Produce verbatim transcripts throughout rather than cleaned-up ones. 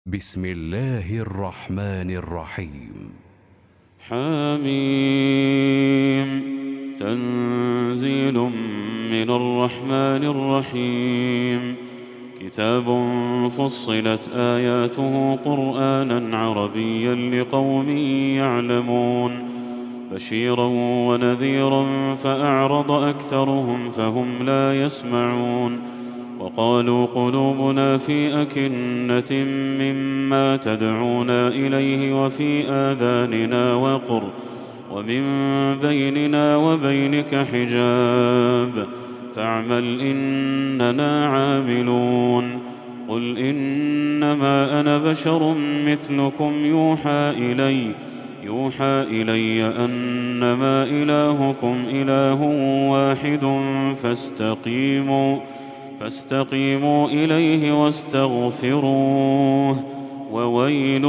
بسم الله الرحمن الرحيم. حميم. تنزيل من الرحمن الرحيم. كتاب فصلت آياته قرآنا عربيا لقوم يعلمون، بشيرا ونذيرا فأعرض أكثرهم فهم لا يسمعون. وقالوا قلوبنا في أكنة مما تدعونا إليه وفي آذاننا وقر ومن بيننا وبينك حجاب فاعمل إننا عاملون. قل إنما أنا بشر مثلكم يوحى إلي يوحى إلي أنما إلهكم إله واحد فاستقيموا فاستقيموا إليه واستغفروه. وويل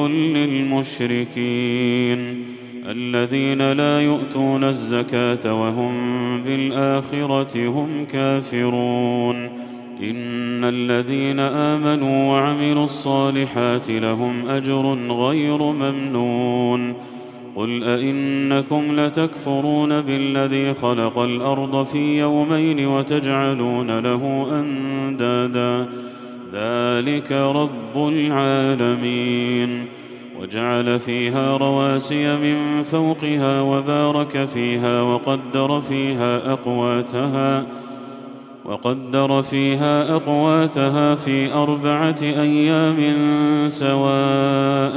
للمشركين الذين لا يؤتون الزكاة وهم بالآخرة هم كافرون. إن الذين آمنوا وعملوا الصالحات لهم أجر غير ممنون. قل أئنكم لتكفرون بالذي خلق الأرض في يومين وتجعلون له أندادا ذلك رب العالمين. وجعل فيها رواسي من فوقها وبارك فيها وقدر فيها أقواتها وقدر فيها أقواتها في أربعة أيام سواء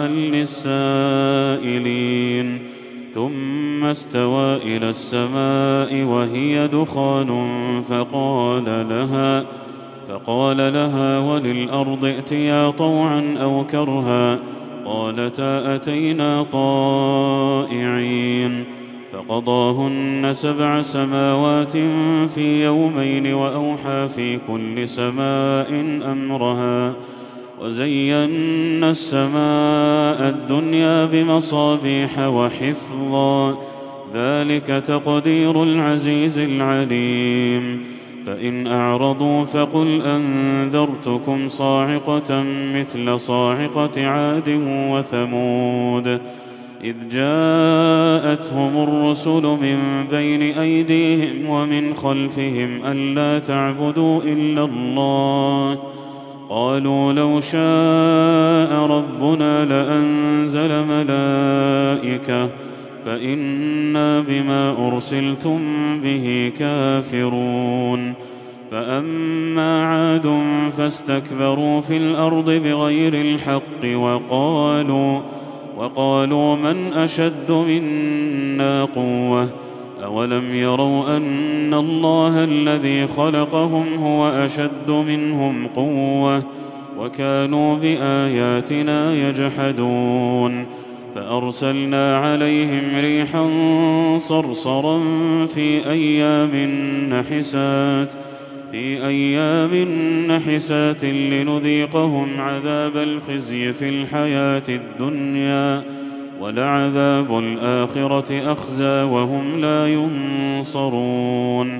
للسائلين. ثم استوى إلى السماء وهي دخان فقال لها فقال لها وللأرض ائتيا طوعا أو كرها قالتا أتينا طائعين. فقضاهن سبع سماوات في يومين وأوحى في كل سماء أمرها وزينا السماء الدنيا بمصابيح وحفظا ذلك تقدير العزيز العليم. فإن أعرضوا فقل أنذرتكم صاعقة مثل صاعقة عاد وثمود إذ جاءتهم الرسل من بين أيديهم ومن خلفهم ألا تعبدوا إلا الله قالوا لو شاء ربنا لأنزل ملائكة فإنا بما أرسلتم به كافرون. فأما عاد فاستكبروا في الأرض بغير الحق وقالوا وقالوا من أشد منا قوة أولم يروا أن الله الذي خلقهم هو أشد منهم قوة وكانوا بآياتنا يجحدون. فأرسلنا عليهم ريحا صرصرا في أيام نحسات في أيام نحسات لنذيقهم عذاب الخزي في الحياة الدنيا ولعذاب الآخرة أخزى وهم لا ينصرون.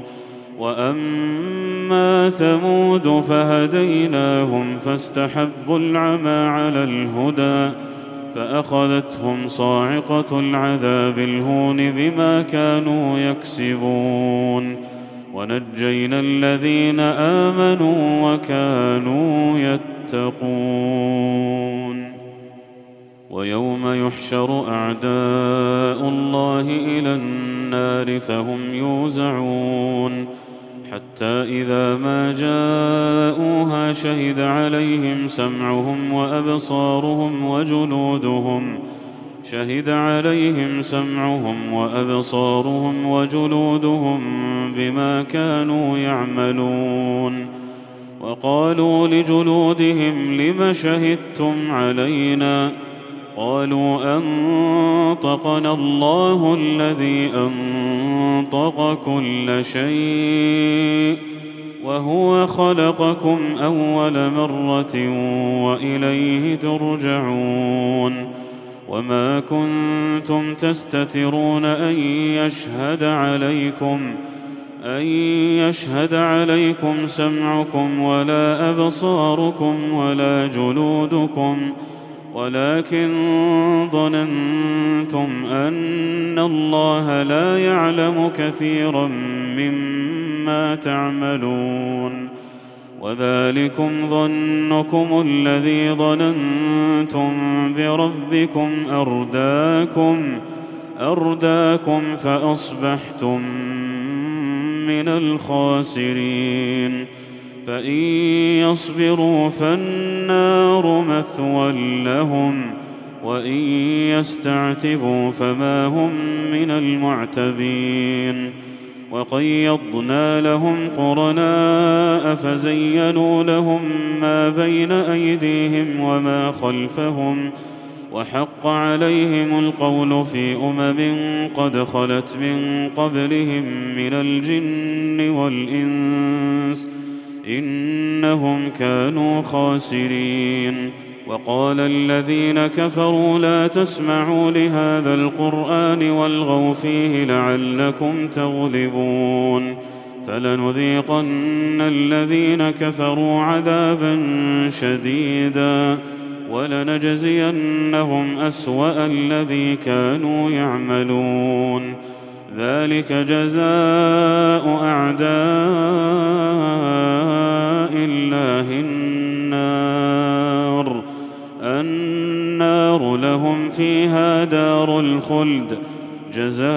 وأما ثمود فهديناهم فاستحبوا العمى على الهدى فأخذتهم صاعقة العذاب الهون بما كانوا يكسبون. ونجينا الذين آمنوا وكانوا يتقون. ويوم يحشر أعداء الله إلى النار فهم يوزعون حتى إذا ما جاءوها شهد عليهم سمعهم وأبصارهم وجلودهم شهد عليهم سمعهم وأبصارهم وجلودهم بما كانوا يعملون. وقالوا لجلودهم لم شهدتم علينا قالوا أنطقنا الله الذي أنطق كل شيء وهو خلقكم أول مرة وإليه ترجعون. وما كنتم تستترون أن يشهد عليكم أن يشهد عليكم سمعكم ولا أبصاركم ولا جلودكم ولكن ظننتم أن الله لا يعلم كثيرا مما تعملون وذلكم ظنكم الذي ظننتم بربكم أرداكم أرداكم فأصبحتم من الخاسرين فإن يصبروا فالنار مثوى لهم وإن يستعتبوا فما هم من المعتبين وقيضنا لهم قرناء فزينوا لهم ما بين أيديهم وما خلفهم وحق عليهم القول في أمم قد خلت من قبلهم من الجن والإنس إنهم كانوا خاسرين وقال الذين كفروا لا تسمعوا لهذا القرآن والغوا فيه لعلكم تغلبون فلنذيقن الذين كفروا عذابا شديدا ولنجزينهم أسوأ الذي كانوا يعملون ذلك جزاء أعداء الله النار النار لهم فيها دار الخلد جزاء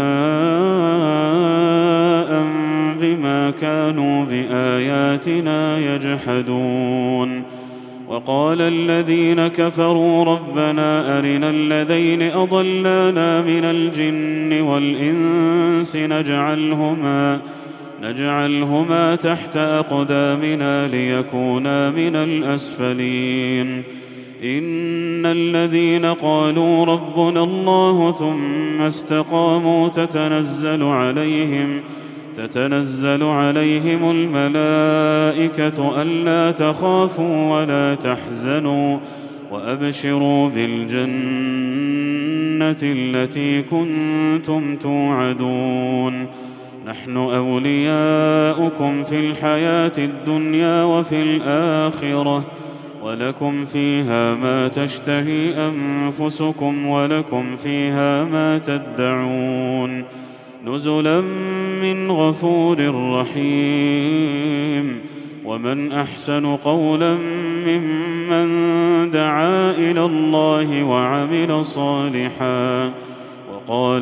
بما كانوا بآياتنا يجحدون وقال الذين كفروا ربنا أرنا الذين أضلانا من الجن والإنس نجعلهما نجعلهما تحت أقدامنا ليكونا من الأسفلين إن الذين قالوا ربنا الله ثم استقاموا تتنزل عليهم تتنزل عليهم الملائكة ألا تخافوا ولا تحزنوا وأبشروا بالجنة التي كنتم توعدون نحن أولياؤكم في الحياة الدنيا وفي الآخرة ولكم فيها ما تشتهي أنفسكم ولكم فيها ما تدعون نزلا من غفور رحيم ومن أحسن قولا ممن دعا إلى الله وعمل صالحا وقال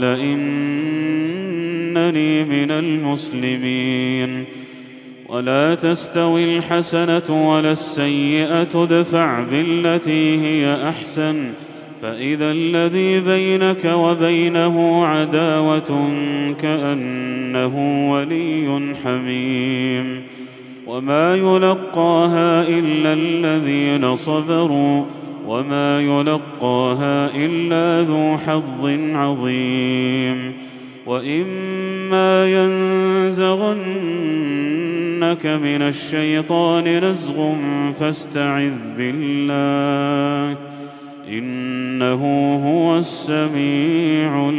إنني من المسلمين ولا تستوي الحسنة ولا السيئة ادفع بالتي هي أحسن فإذا الذي بينك وبينه عداوة كأنه ولي حميم وما يلقاها إلا الذين صبروا وما يلقاها إلا ذو حظ عظيم وإما ينزغنك من الشيطان نزغ فاستعذ بالله إنه هو السميع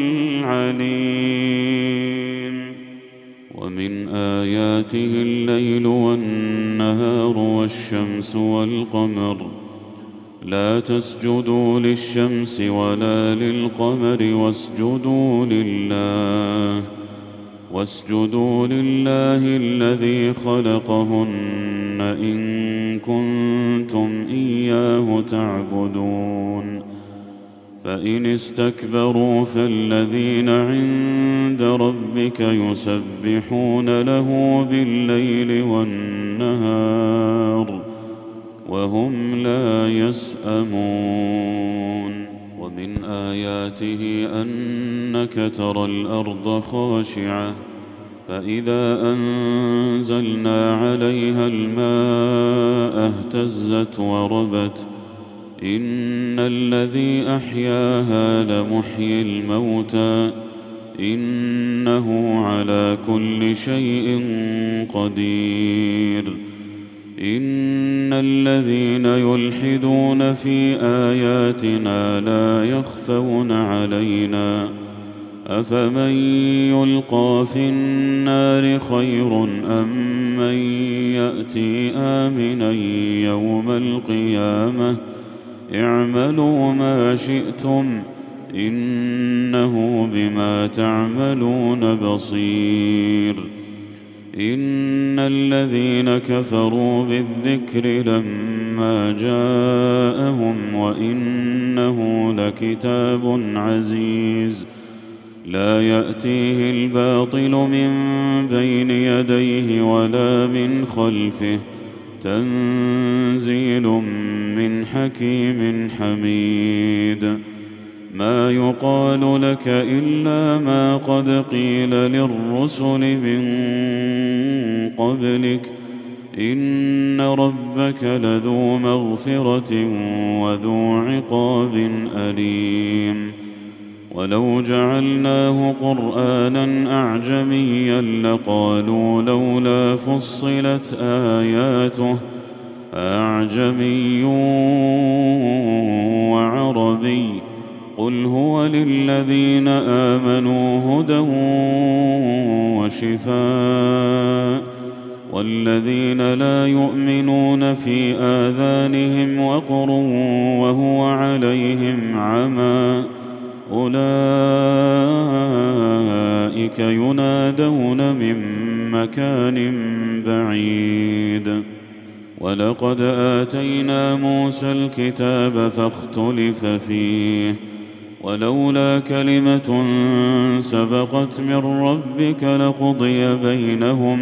العليم ومن آياته الليل والنهار والشمس والقمر لا تسجدوا للشمس ولا للقمر واسجدوا لله واسجدوا لله الذي خلقهن إن كنتم إياه تعبدون فإن استكبروا فالذين عند ربك يسبحون له بالليل والنهار وهم لا يسأمون ومن آياته أنك ترى الأرض خاشعة فإذا أنزلنا عليها الماء اهتزت وربت إن الذي أحياها لمحيي الموتى إنه على كل شيء قدير إن الذين يلحدون في آياتنا لا يخفون علينا أفمن يلقى في النار خير أم من يأتي آمنا يوم القيامة اعملوا ما شئتم إنه بما تعملون بصير. إن الذين كفروا بالذكر لما جاءهم وإنه لكتاب عزيز لا يأتيه الباطل من بين يديه ولا من خلفه تنزيل من حكيم حميد. ما يقال لك إلا ما قد قيل للرسل من قبلك إن ربك لذو مغفرة وذو عقاب أليم. ولو جعلناه قرآنا أعجميا لقالوا لولا فصلت آياته أعجمي وعربي قل هو للذين آمنوا هدى وشفاء والذين لا يؤمنون في آذانهم وقر وهو عليهم عمى أولئك ينادون من مكان بعيد. ولقد آتينا موسى الكتاب فاختلف فيه ولولا كلمة سبقت من ربك لقضي بينهم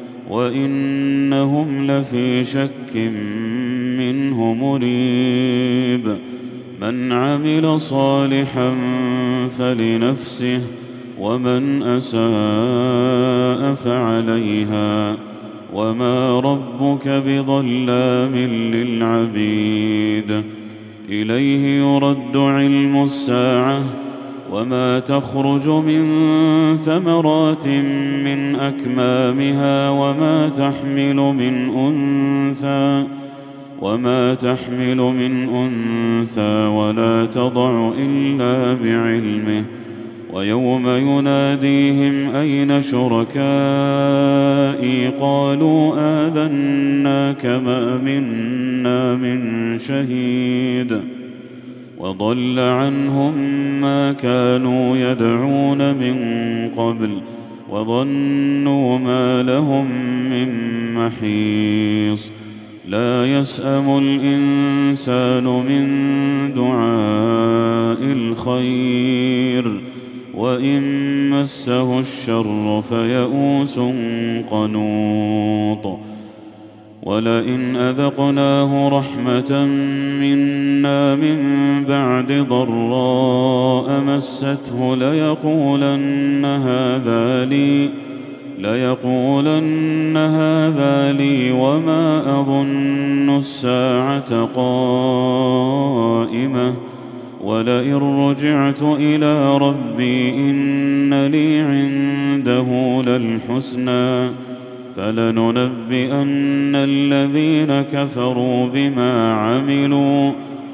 وإنهم لفي شك منه مريب. من عمل صالحا فلنفسه ومن أساء فعليها وما ربك بظلام للعبيد. إليه يرد علم الساعة وما تخرج من ثمرات من أكمامها وما تحمل من أنثى وما تحمل من أنثى ولا تضع إلا بعلمه. ويوم يناديهم أين شركائي قالوا آذناك ما منا من شهيد وضل عنهم ما كانوا يدعون من قبل وظنوا ما لهم من محيص. لا يسأم الإنسان من دعاء الخير وإن مسه الشر فيئوس قنوط. ولئن أذقناه رحمة منا من بعد ضراء مسته ليقولن هذا لي ليقولن هذا لي وما أظن الساعة قائمة ولئن رجعت إلى ربي إن لي عنده للحسنى فلننبئن الذين كفروا بما عملوا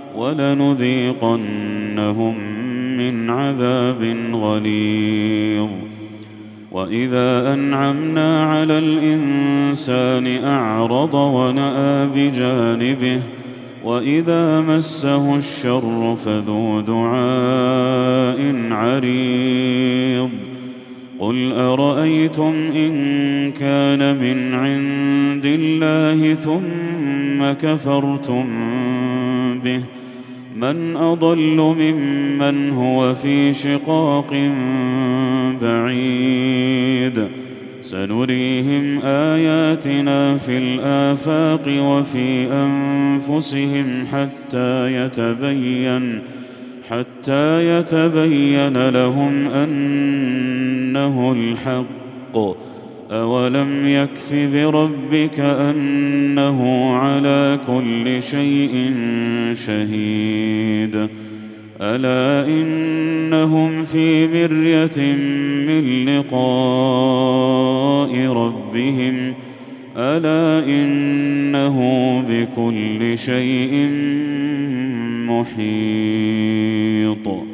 ولنذيقنهم من عذاب غليظ. وإذا أنعمنا على الإنسان أعرض ونأى بجانبه وإذا مسه الشر فذو دعاء عريض. قل أرأيتم إن كان من عند الله ثم كفرتم به من أضل ممن هو في شقاق بعيد. سنريهم آياتنا في الآفاق وفي أنفسهم حتى يتبين حتى يتبين لهم أنه الحق. أولم يكف بربك أنه على كل شيء شهيد. ألا إنهم في مرية من لقاء ربهم ألا إنه بكل شيء محيط.